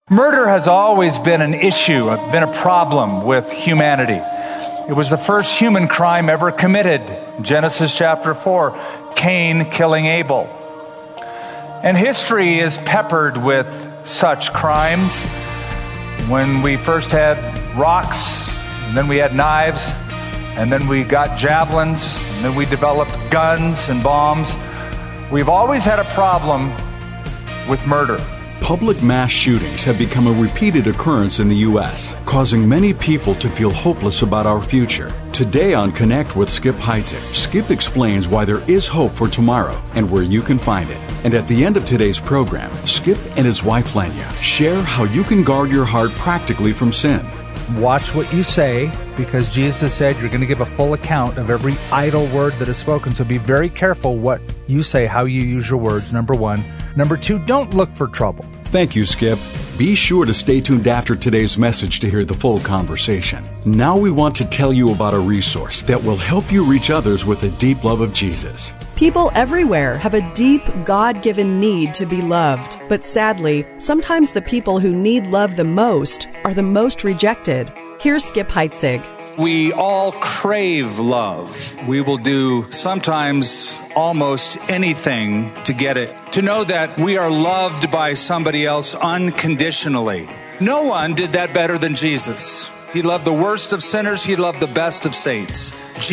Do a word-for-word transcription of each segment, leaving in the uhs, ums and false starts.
Murder has always been an issue, been a problem with humanity. It was the first human crime ever committed. Genesis chapter four, Cain killing Abel. And history is peppered with such crimes. When we first had rocks, and then we had knives, and then we got javelins, and then we developed guns and bombs. We've always had a problem with murder. Public mass shootings have become a repeated occurrence in the U S, causing many people to feel hopeless about our future. Today on Connect with Skip Heitzig, Skip explains why there is hope for tomorrow and where you can find it. And at the end of today's program, Skip and his wife Lenya share how you can guard your heart practically from sin. Watch what you say, because Jesus said you're going to give a full account of every idle word that is spoken. So be very careful what you say, how you use your words, number one. Number two, don't look for trouble. Thank you, Skip. Be sure to stay tuned after today's message to hear the full conversation. Now we want to tell you about a resource that will help you reach others with the deep love of Jesus. People everywhere have a deep, God-given need to be loved. But sadly, sometimes the people who need love the most are the most rejected. Here's Skip Heitzig. We all crave love. We will do sometimes almost anything to get it. To know that we are loved by somebody else unconditionally. No one did that better than Jesus. He loved the worst of sinners. He loved the best of saints.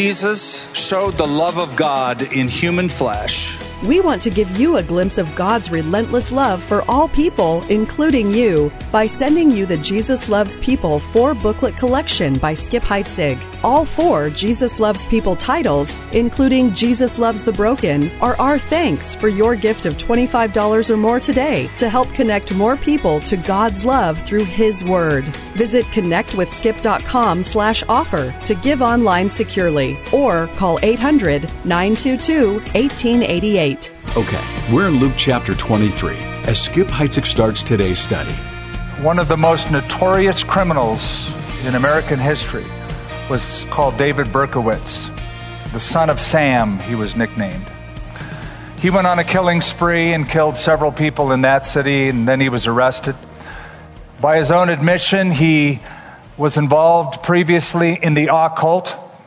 Jesus showed the love of God in human flesh. We want to give you a glimpse of God's relentless love for all people, including you, by sending you the Jesus Loves People four booklet collection by Skip Heitzig. All four Jesus Loves People titles, including Jesus Loves the Broken, are our thanks for your gift of twenty-five dollars or more today to help connect more people to God's love through His Word. Visit connectwithskip.com slash offer to give online securely, or call eight hundred, nine two two, one eight eight eight. Okay, we're in Luke chapter twenty-three as Skip Heitzig starts today's study. One of the most notorious criminals in American history was called David Berkowitz. The son of Sam, he was nicknamed. He went on a killing spree and killed several people in that city, and then he was arrested. By his own admission, he was involved previously in the occult.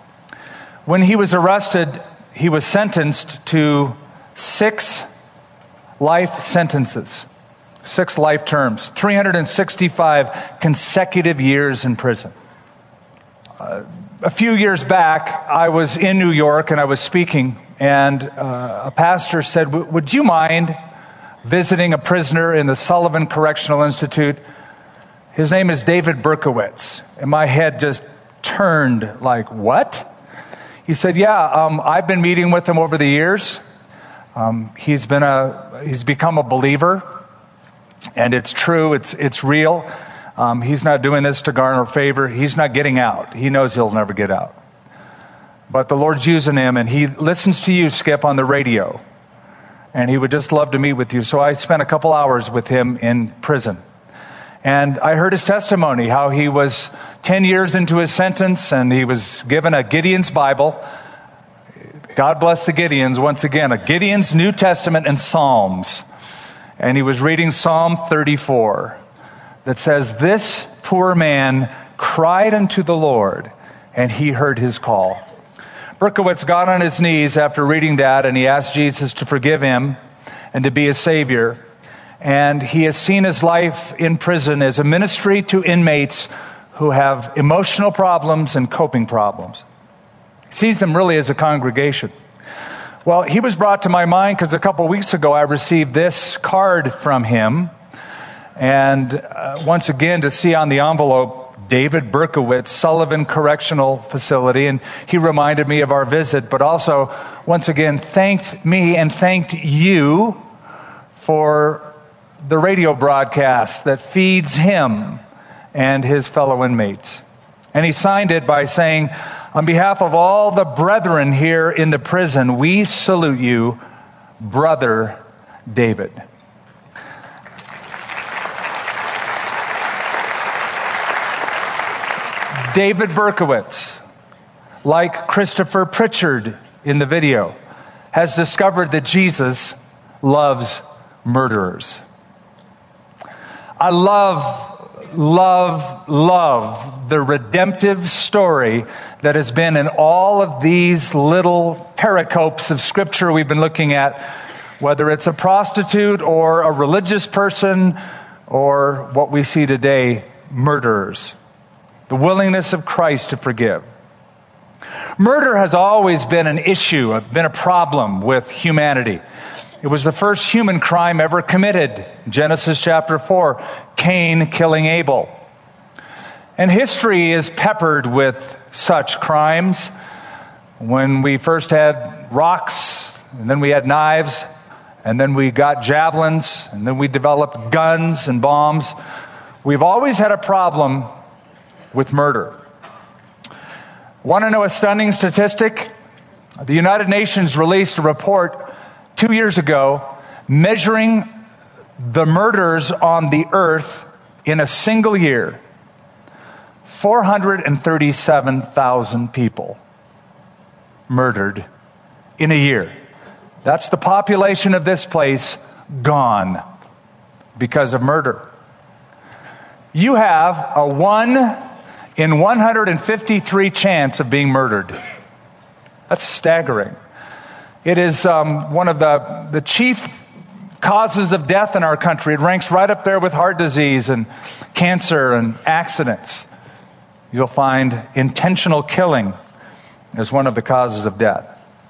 When he was arrested, he was sentenced to six life sentences, six life terms, three hundred sixty-five consecutive years in prison. Uh, a few years back, I was in New York and I was speaking, and uh, a pastor said, would you mind visiting a prisoner in the Sullivan Correctional Institute? His name is David Berkowitz. And my head just turned like, what? He said, yeah, um, I've been meeting with him over the years. Um, he's been a, he's become a believer, and it's true, it's it's real. Um, he's not doing this to garner favor. He's not getting out. He knows he'll never get out. But the Lord's using him, and he listens to you, Skip, on the radio, and he would just love to meet with you. So I spent a couple hours with him in prison, and I heard his testimony, how he was ten years into his sentence, and he was given a Gideon's Bible. God bless the Gideons, once again, a Gideon's New Testament and Psalms. And he was reading Psalm thirty-four that says, this poor man cried unto the Lord, and he heard his call. Berkowitz got on his knees after reading that, and he asked Jesus to forgive him and to be his Savior. And he has seen his life in prison as a ministry to inmates who have emotional problems and coping problems. Sees them really as a congregation. Well, he was brought to my mind because a couple weeks ago I received this card from him. And uh, once again, to see on the envelope, David Berkowitz, Sullivan Correctional Facility. And he reminded me of our visit, but also, once again, thanked me and thanked you for the radio broadcast that feeds him and his fellow inmates. And he signed it by saying, on behalf of all the brethren here in the prison, we salute you, Brother David. David Berkowitz, like Christopher Pritchard in the video, has discovered that Jesus loves murderers. I love, love, love the redemptive story that has been in all of these little pericopes of Scripture we've been looking at, whether it's a prostitute or a religious person or what we see today, murderers. The willingness of Christ to forgive. Murder has always been an issue, been a problem with humanity. It was the first human crime ever committed. Genesis chapter four, Cain killing Abel. And history is peppered with such crimes. When we first had rocks, and then we had knives, and then we got javelins, and then we developed guns and bombs. We've always had a problem with murder. Want to know a stunning statistic? The United Nations released a report two years ago measuring the murders on the earth in a single year. four hundred thirty-seven thousand people murdered in a year. That's the population of this place gone because of murder. You have a one in one hundred fifty-three chance of being murdered. That's staggering. It is um, one of the, the chief causes of death in our country. It ranks right up there with heart disease and cancer and accidents. You'll find intentional killing as one of the causes of death.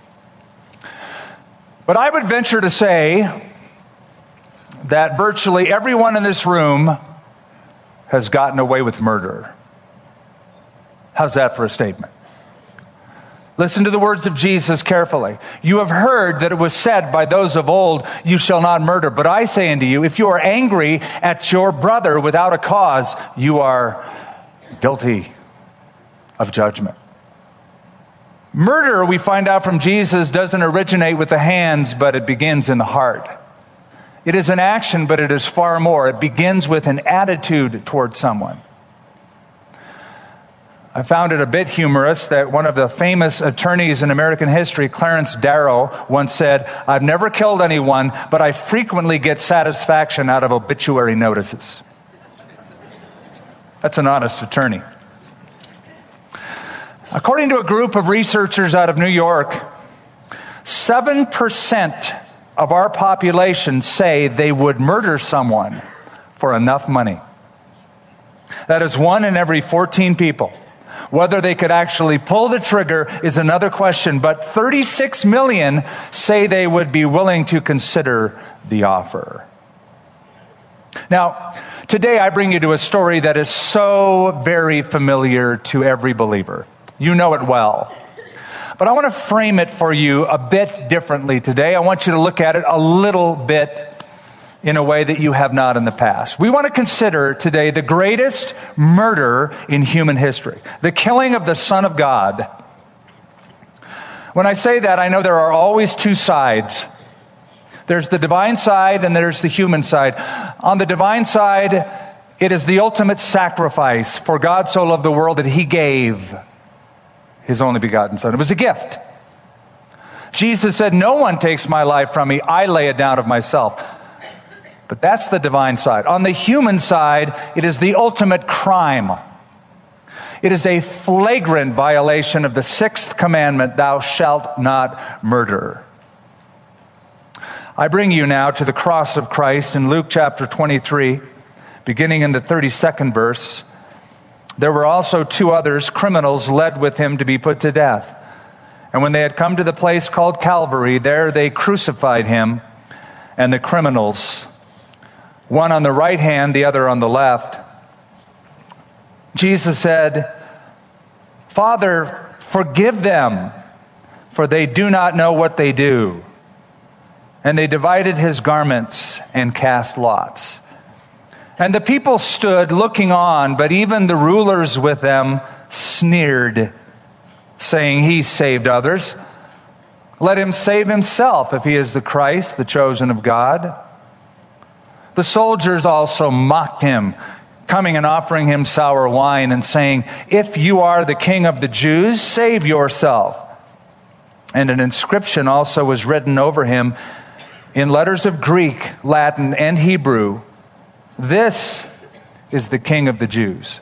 But I would venture to say that virtually everyone in this room has gotten away with murder. How's that for a statement? Listen to the words of Jesus carefully. You have heard that it was said by those of old, you shall not murder. But I say unto you, if you are angry at your brother without a cause, you are guilty of judgment. Murder, we find out from Jesus, doesn't originate with the hands, but it begins in the heart. It is an action, but it is far more. It begins with an attitude toward someone. I found it a bit humorous that one of the famous attorneys in American history, Clarence Darrow, once said, I've never killed anyone, but I frequently get satisfaction out of obituary notices. That's an honest attorney. According to a group of researchers out of New York, seven percent of our population say they would murder someone for enough money. That is one in every fourteen people. Whether they could actually pull the trigger is another question, but thirty-six million say they would be willing to consider the offer. Now, today I bring you to a story that is so very familiar to every believer. You know it well. But I want to frame it for you a bit differently today. I want you to look at it a little bit in a way that you have not in the past. We want to consider today the greatest murder in human history, the killing of the Son of God. When I say that, I know there are always two sides. There's the divine side and there's the human side. On the divine side, it is the ultimate sacrifice. For God so loved the world that he gave his only begotten Son. It was a gift. Jesus said, no one takes my life from me. I lay it down of myself. But that's the divine side. On the human side, it is the ultimate crime. It is a flagrant violation of the sixth commandment, thou shalt not murder. I bring you now to the cross of Christ in Luke chapter twenty-three, beginning in the thirty-second verse. There were also two others, criminals, led with him to be put to death. And when they had come to the place called Calvary, there they crucified him and the criminals, one on the right hand, the other on the left. Jesus said, Father, forgive them, for they do not know what they do. And they divided his garments and cast lots. And the people stood looking on, but even the rulers with them sneered, saying, he saved others. Let him save himself if he is the Christ, the chosen of God. The soldiers also mocked him, coming and offering him sour wine and saying, if you are the King of the Jews, save yourself. And an inscription also was written over him in letters of Greek, Latin, and Hebrew, This is the King of the Jews.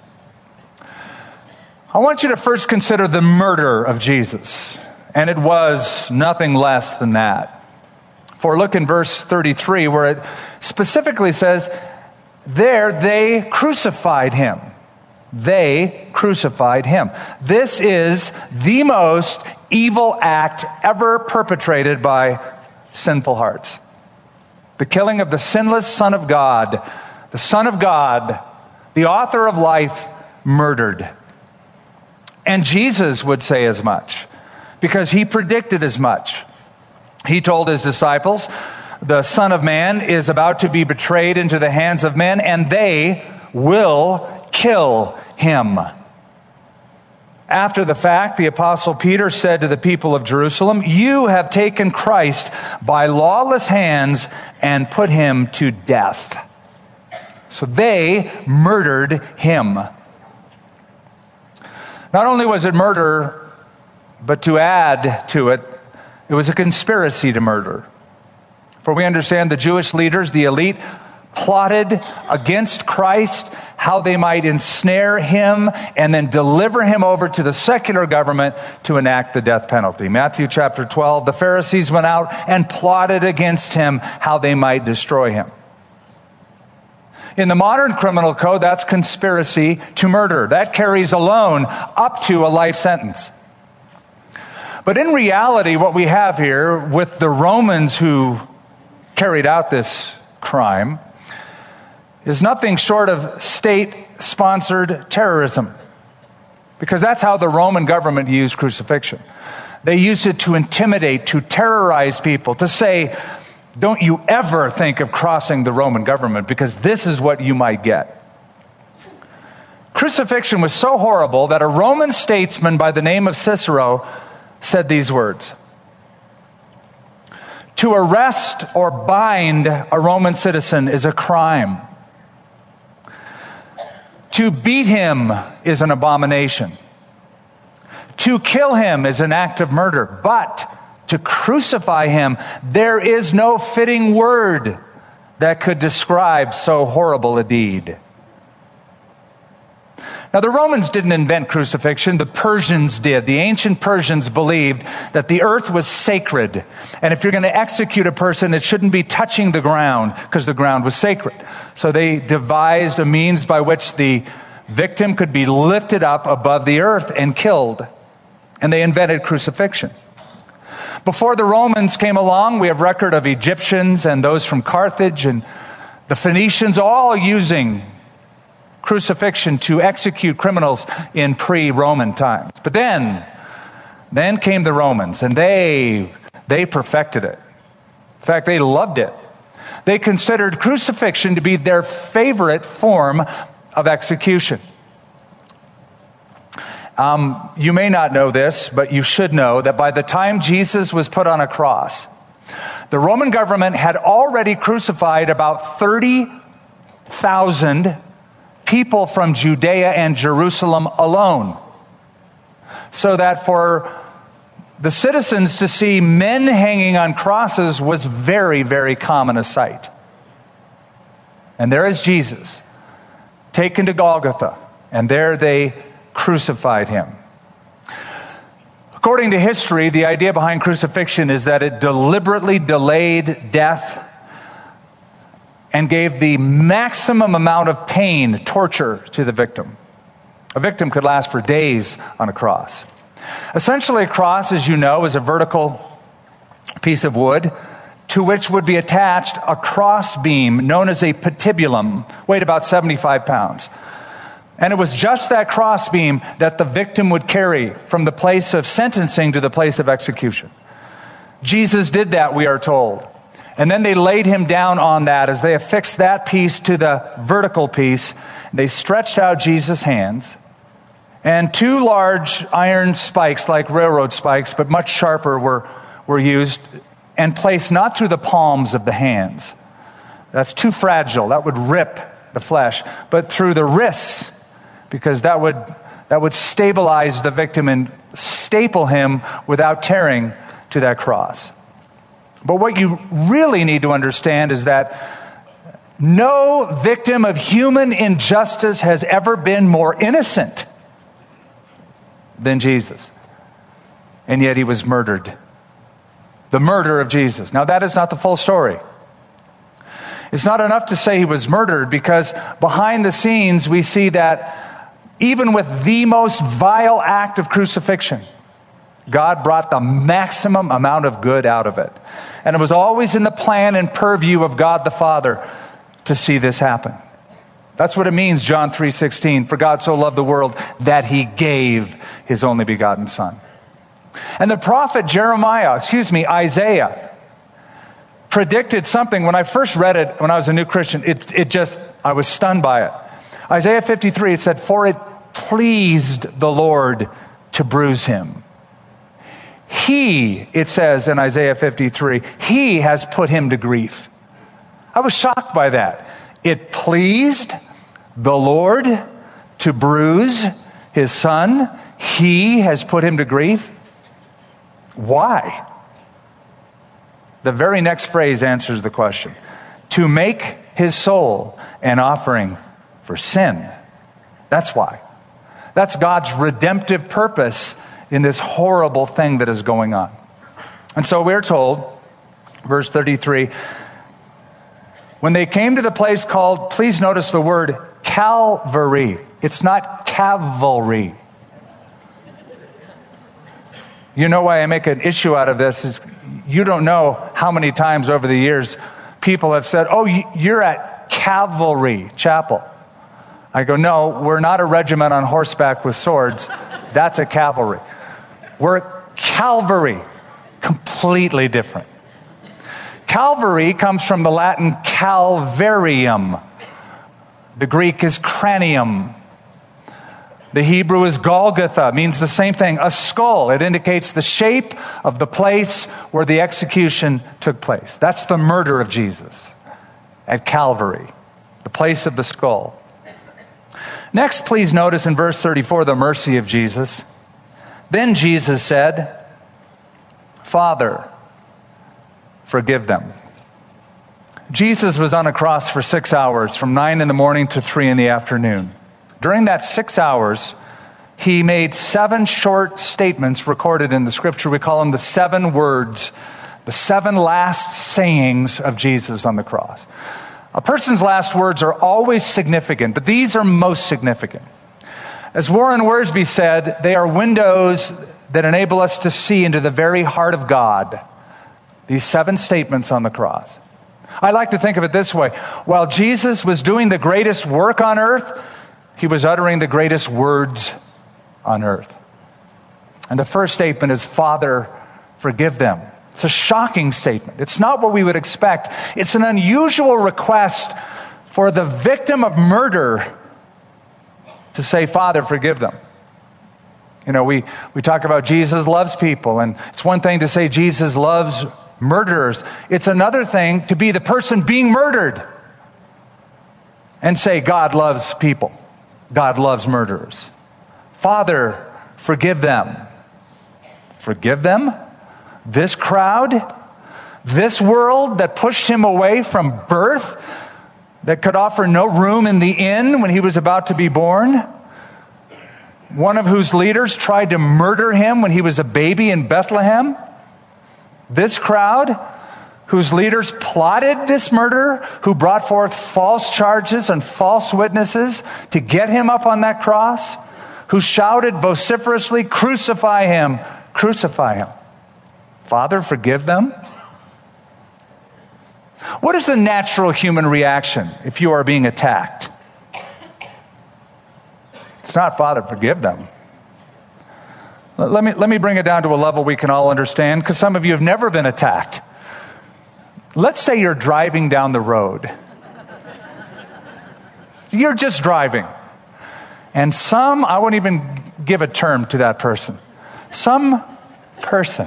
I want you to first consider the murder of Jesus. And it was nothing less than that. For look in verse thirty-three, where it specifically says, there they crucified him. They crucified him. This is the most evil act ever perpetrated by sinful hearts. The killing of the sinless Son of God, the Son of God, the author of life, murdered. And Jesus would say as much, because he predicted as much. He told his disciples, the Son of Man is about to be betrayed into the hands of men, and they will kill him. After the fact, the Apostle Peter said to the people of Jerusalem, you have taken Christ by lawless hands and put him to death. So they murdered him. Not only was it murder, but to add to it, it was a conspiracy to murder. For we understand the Jewish leaders, the elite, plotted against Christ how they might ensnare him and then deliver him over to the secular government to enact the death penalty. Matthew chapter twelve, the Pharisees went out and plotted against him how they might destroy him. In the modern criminal code, that's conspiracy to murder. That carries alone up to a life sentence. But in reality, what we have here with the Romans who carried out this crime is nothing short of state-sponsored terrorism. Because that's how the Roman government used crucifixion. They used it to intimidate, to terrorize people, to say, don't you ever think of crossing the Roman government, because this is what you might get. Crucifixion was so horrible that a Roman statesman by the name of Cicero said these words: to arrest or bind a Roman citizen is a crime. To beat him is an abomination. To kill him is an act of murder. But to crucify him, there is no fitting word that could describe so horrible a deed. Now, the Romans didn't invent crucifixion. The Persians did. The ancient Persians believed that the earth was sacred. And if you're going to execute a person, it shouldn't be touching the ground because the ground was sacred. So they devised a means by which the victim could be lifted up above the earth and killed. And they invented crucifixion. Before the Romans came along, we have record of Egyptians and those from Carthage and the Phoenicians all using crucifixion to execute criminals in pre-Roman times. But then, then came the Romans, and they, they perfected it. In fact, they loved it. They considered crucifixion to be their favorite form of execution. Um, you may not know this, but you should know that by the time Jesus was put on a cross, the Roman government had already crucified about thirty thousand people from Judea and Jerusalem alone. So that for the citizens to see men hanging on crosses was very, very common a sight. And there is Jesus, taken to Golgotha, and there they crucified him. According to history, the idea behind crucifixion is that it deliberately delayed death and gave the maximum amount of pain, torture to the victim. A victim could last for days on a cross. Essentially, a cross, as you know, is a vertical piece of wood to which would be attached a cross beam known as a patibulum, weighed about seventy-five pounds. And it was just that cross beam that the victim would carry from the place of sentencing to the place of execution. Jesus did that, we are told. And then they laid him down on that as they affixed that piece to the vertical piece. They stretched out Jesus' hands, and two large iron spikes, like railroad spikes, but much sharper, were, were used and placed not through the palms of the hands. That's too fragile. That would rip the flesh. But through the wrists, because that would, that would stabilize the victim and staple him without tearing to that cross. But what you really need to understand is that No victim of human injustice has ever been more innocent than Jesus. And yet he was murdered. The murder of Jesus. Now that is not the full story. It's not enough to say he was murdered, because behind the scenes we see that even with the most vile act of crucifixion, God brought the maximum amount of good out of it. And it was always in the plan and purview of God the Father to see this happen. That's what it means, John three sixteen, for God so loved the world that he gave his only begotten Son. And the prophet Jeremiah, excuse me, Isaiah, predicted something. When I first read it, when I was a new Christian, it, it just, I was stunned by it. Isaiah fifty-three, it said, for it pleased the Lord to bruise him. He, it says in Isaiah fifty-three, he has put him to grief. I was shocked by that. It pleased the Lord to bruise his Son. He has put him to grief. Why? The very next phrase answers the question. To make his soul an offering for sin. That's why. That's God's redemptive purpose in this horrible thing that is going on. And so we're told, verse thirty-three, when they came to the place called, please notice the word Calvary. It's not cavalry. You know why I make an issue out of this is you don't know how many times over the years people have said, oh, you're at Calvary Chapel. I go, no, we're not a regiment on horseback with swords. That's a cavalry. We're Calvary. Completely different. Calvary comes from the Latin calvarium. The Greek is cranium. The Hebrew is Golgotha, means the same thing, a skull. It indicates the shape of the place where the execution took place. That's the murder of Jesus at Calvary, the place of the skull. Next, please notice in verse thirty-four, the mercy of Jesus. Then Jesus said, Father, forgive them. Jesus was on a cross for six hours, from nine in the morning to three in the afternoon. During that six hours, he made seven short statements recorded in the scripture. We call them the seven words, the seven last sayings of Jesus on the cross. A person's last words are always significant, but these are most significant. As Warren Wiersbe said, they are windows that enable us to see into the very heart of God. These seven statements on the cross. I like to think of it this way. While Jesus was doing the greatest work on earth, he was uttering the greatest words on earth. And the first statement is, Father, forgive them. It's a shocking statement. It's not what we would expect. It's an unusual request for the victim of murder to say, Father, forgive them. You know, we, we talk about Jesus loves people, and it's one thing to say Jesus loves murderers. It's another thing to be the person being murdered and say God loves people. God loves murderers. Father, forgive them. Forgive them? This crowd? This world that pushed him away from birth? That could offer no room in the inn when he was about to be born? One of whose leaders tried to murder him when he was a baby in Bethlehem? This crowd, whose leaders plotted this murder, who brought forth false charges and false witnesses to get him up on that cross, who shouted vociferously, crucify him, crucify him. Father, forgive them. What is the natural human reaction if you are being attacked? It's not, Father, forgive them. Let me, let me bring it down to a level we can all understand, because some of you have never been attacked. Let's say you're driving down the road. You're just driving. And some, I won't even give a term to that person. Some person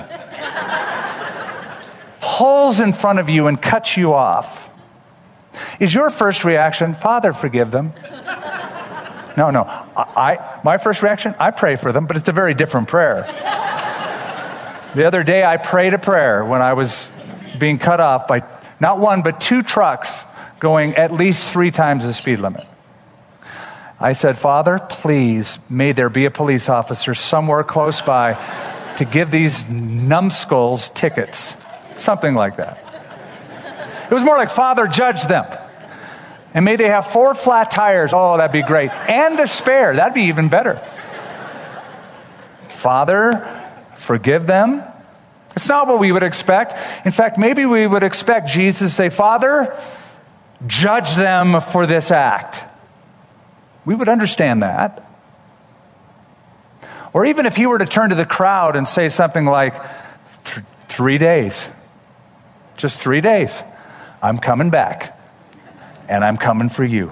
pulls in front of you and cuts you off. Is your first reaction, Father, forgive them? No, no. I, I my first reaction, I pray for them, but it's a very different prayer. The other day I prayed a prayer when I was being cut off by not one but two trucks going at least three times the speed limit. I said, Father, please, may there be a police officer somewhere close by to give these numbskulls tickets. Something like that. It was more like, Father, judge them. And may they have four flat tires. Oh, that'd be great. And a spare. That'd be even better. Father, forgive them. It's not what we would expect. In fact, maybe we would expect Jesus to say, Father, judge them for this act. We would understand that. Or even if he were to turn to the crowd and say something like, Th- three days, just three days, I'm coming back, and I'm coming for you.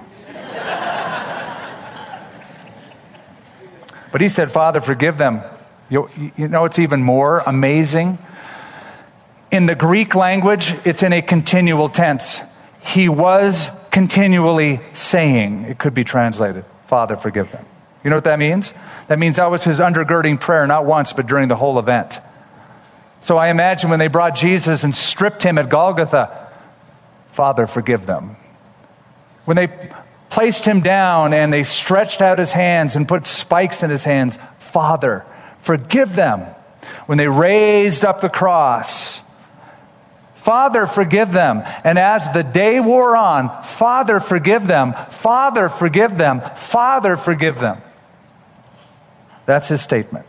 But he said, Father, forgive them. You, you know, it's even more amazing. In the Greek language, it's in a continual tense. He was continually saying, it could be translated, Father, forgive them. You know what that means? That means that was his undergirding prayer, not once, but during the whole event. So I imagine when they brought Jesus and stripped him at Golgotha, Father, forgive them. When they placed him down and they stretched out his hands and put spikes in his hands, Father, forgive them. When they raised up the cross, Father, forgive them. And as the day wore on, Father, forgive them. Father, forgive them. Father, forgive them. That's his statement.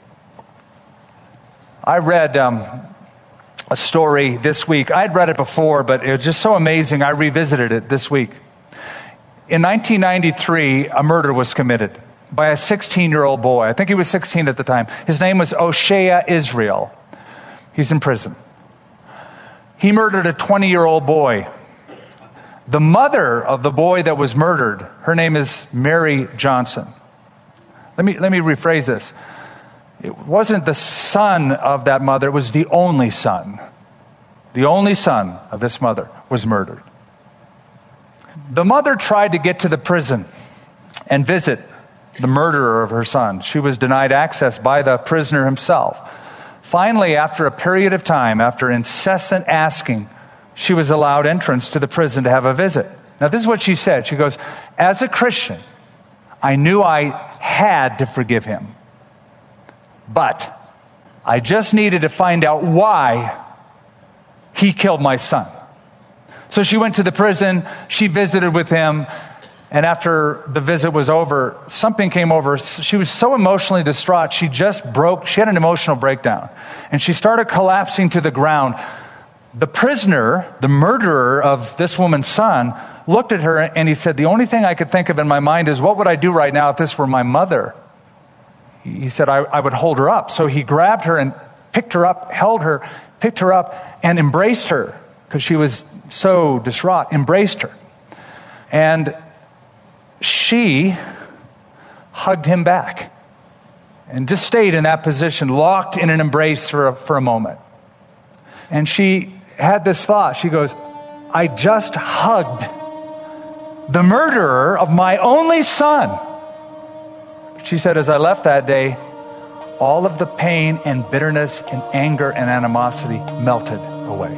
I read um, a story this week. I'd read it before, but it was just so amazing. I revisited it this week. In nineteen ninety-three, a murder was committed by a sixteen-year-old boy. I think he was sixteen at the time. His name was O'Shea Israel. He's in prison. He murdered a twenty-year-old boy. The mother of the boy that was murdered, her name is Mary Johnson. Let me, let me rephrase this. It wasn't the son of that mother, it was the only son. The only son of this mother was murdered. The mother tried to get to the prison and visit the murderer of her son. She was denied access by the prisoner himself. Finally, after a period of time, after incessant asking, she was allowed entrance to the prison to have a visit. Now, this is what she said. She goes, as a Christian, I knew I had to forgive him. But I just needed to find out why he killed my son. So she went to the prison, she visited with him, and after the visit was over, something came over. She was so emotionally distraught, she just broke, she had an emotional breakdown. And she started collapsing to the ground. The prisoner, the murderer of this woman's son, looked at her and he said, the only thing I could think of in my mind is, what would I do right now if this were my mother? He said, I, I would hold her up. So he grabbed her and picked her up, held her, picked her up, and embraced her, because she was so distraught, embraced her. And she hugged him back and just stayed in that position, locked in an embrace for a, for a moment. And she had this thought. She goes, I just hugged the murderer of my only son. She said, as I left that day, all of the pain and bitterness and anger and animosity melted away.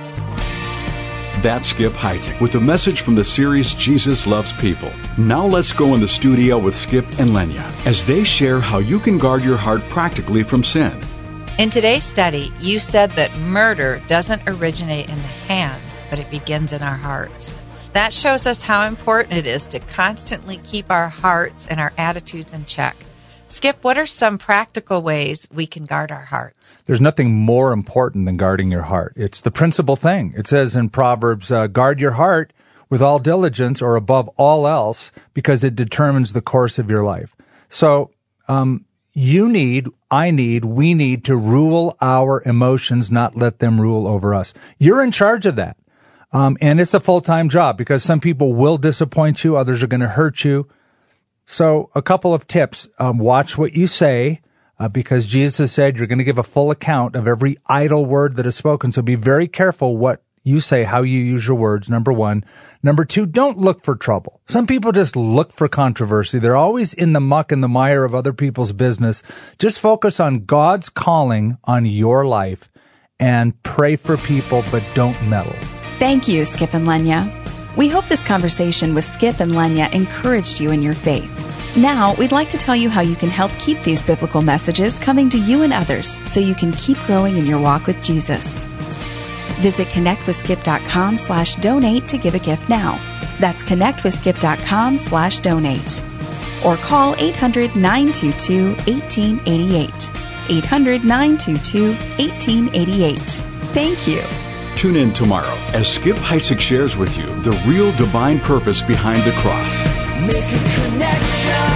That's Skip Heitzig with a message from the series Jesus Loves People. Now let's go in the studio with Skip and Lenya as they share how you can guard your heart practically from sin. In today's study, you said that murder doesn't originate in the hands, but it begins in our hearts. That shows us how important it is to constantly keep our hearts and our attitudes in check. Skip, what are some practical ways we can guard our hearts? There's nothing more important than guarding your heart. It's the principal thing. It says in Proverbs, uh, guard your heart with all diligence, or above all else, because it determines the course of your life. So um, you need, I need, we need to rule our emotions, not let them rule over us. You're in charge of that. Um, and it's a full-time job, because some people will disappoint you. Others are going to hurt you. So a couple of tips. Um, watch what you say, uh, because Jesus said you're going to give a full account of every idle word that is spoken. So be very careful what you say, how you use your words, number one. Number two, don't look for trouble. Some people just look for controversy. They're always in the muck and the mire of other people's business. Just focus on God's calling on your life and pray for people, but don't meddle. Thank you, Skip and Lenya. We hope this conversation with Skip and Lenya encouraged you in your faith. Now, we'd like to tell you how you can help keep these biblical messages coming to you and others so you can keep growing in your walk with Jesus. Visit connectwithskip.com slash donate to give a gift now. That's connectwithskip.com slash donate. Or call eight hundred, nine two two, one eight eight eight. eight hundred, nine two two, one eight eight eight. Thank you. Tune in tomorrow as Skip Heitzig shares with you the real divine purpose behind the cross. Make a connection.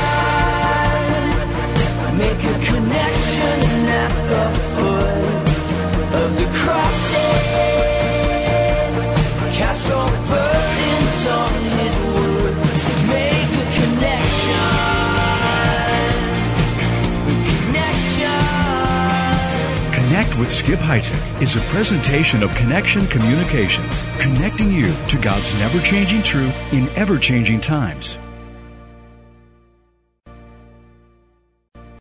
Make a connection at the foot of the cross. Cast your burdens on His word. Make a connection. Connection. Connect with Skip Heitzig is a presentation of Connection Communications, connecting you to God's never-changing truth in ever-changing times.